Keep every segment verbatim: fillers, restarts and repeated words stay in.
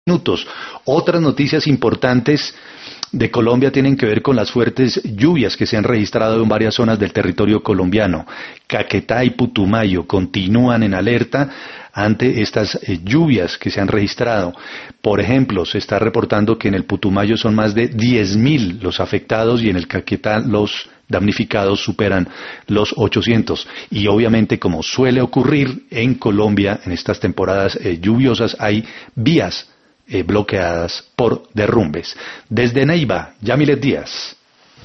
minutos. Otras noticias importantes de Colombia tienen que ver con las fuertes lluvias que se han registrado en varias zonas del territorio colombiano. Caquetá y Putumayo continúan en alerta ante estas eh, lluvias que se han registrado. Por ejemplo, se está reportando que en el Putumayo son más de diez mil los afectados y en el Caquetá los damnificados superan los ochocientos. Y obviamente, como suele ocurrir en Colombia en estas temporadas eh, lluviosas, hay vías Eh, bloqueadas por derrumbes. Desde Neiva, Yamilet Díaz.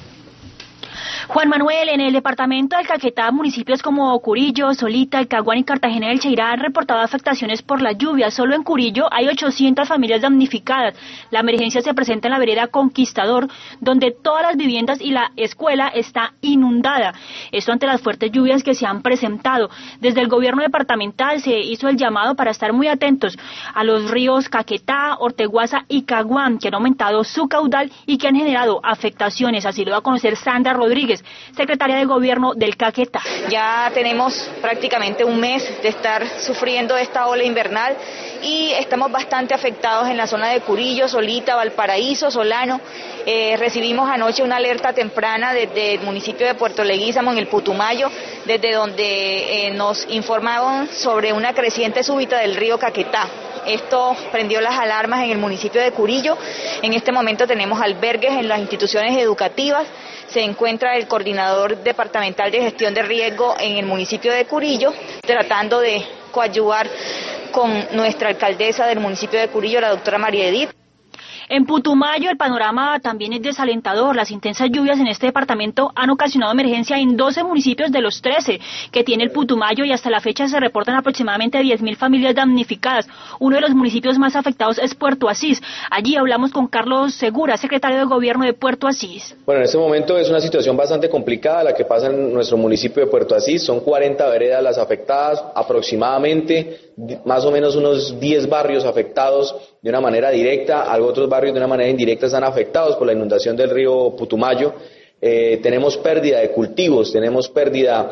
Juan Manuel, en el departamento del Caquetá, municipios como Curillo, Solita, El Caguán y Cartagena del Cheirá han reportado afectaciones por la lluvia. Solo en Curillo hay ochocientas familias damnificadas. La emergencia se presenta en la vereda Conquistador, donde todas las viviendas y la escuela está inundada. Esto ante las fuertes lluvias que se han presentado. Desde el gobierno departamental se hizo el llamado para estar muy atentos a los ríos Caquetá, Orteguaza y Caguán, que han aumentado su caudal y que han generado afectaciones. Así lo va a conocer Sandra Rodríguez, secretaria de Gobierno del Caquetá. Ya tenemos prácticamente un mes de estar sufriendo esta ola invernal y estamos bastante afectados en la zona de Curillo, Solita, Valparaíso, Solano. Eh, recibimos anoche una alerta temprana desde el municipio de Puerto Leguízamo, en el Putumayo, desde donde eh, nos informaban sobre una creciente súbita del río Caquetá. Esto prendió las alarmas en el municipio de Curillo. En este momento tenemos albergues en las instituciones educativas. Se encuentra el coordinador departamental de gestión de riesgo en el municipio de Curillo, tratando de coadyuvar con nuestra alcaldesa del municipio de Curillo, la doctora María Edith. En Putumayo el panorama también es desalentador. Las intensas lluvias en este departamento han ocasionado emergencia en doce municipios de los trece que tiene el Putumayo y hasta la fecha se reportan aproximadamente diez mil familias damnificadas. Uno de los municipios más afectados es Puerto Asís. Allí hablamos con Carlos Segura, secretario de Gobierno de Puerto Asís. Bueno, en este momento es una situación bastante complicada la que pasa en nuestro municipio de Puerto Asís. Son cuarenta veredas las afectadas, aproximadamente más o menos unos diez barrios afectados de una manera directa, algo otros barrios de una manera indirecta están afectados por la inundación del río Putumayo. Eh, tenemos pérdida de cultivos, tenemos pérdida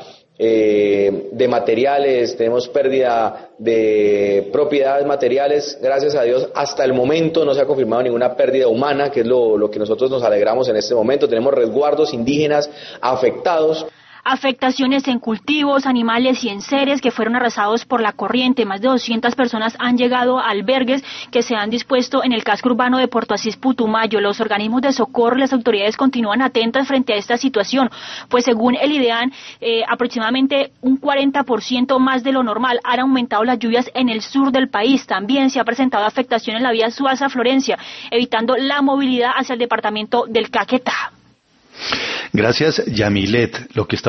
eh, de materiales, tenemos pérdida de propiedades materiales. Gracias a Dios, hasta el momento no se ha confirmado ninguna pérdida humana, que es lo, lo que nosotros nos alegramos en este momento. Tenemos resguardos indígenas afectados. Afectaciones en cultivos, animales y enseres que fueron arrasados por la corriente. Más de doscientas personas han llegado a albergues que se han dispuesto en el casco urbano de Puerto Asís, Putumayo. Los organismos de socorro y las autoridades continúan atentas frente a esta situación, pues según el IDEAN, eh, aproximadamente un cuarenta por ciento más de lo normal han aumentado las lluvias en el sur del país. También se ha presentado afectación en la vía Suaza-Florencia, evitando la movilidad hacia el departamento del Caquetá. Gracias, Yamilet. Lo que está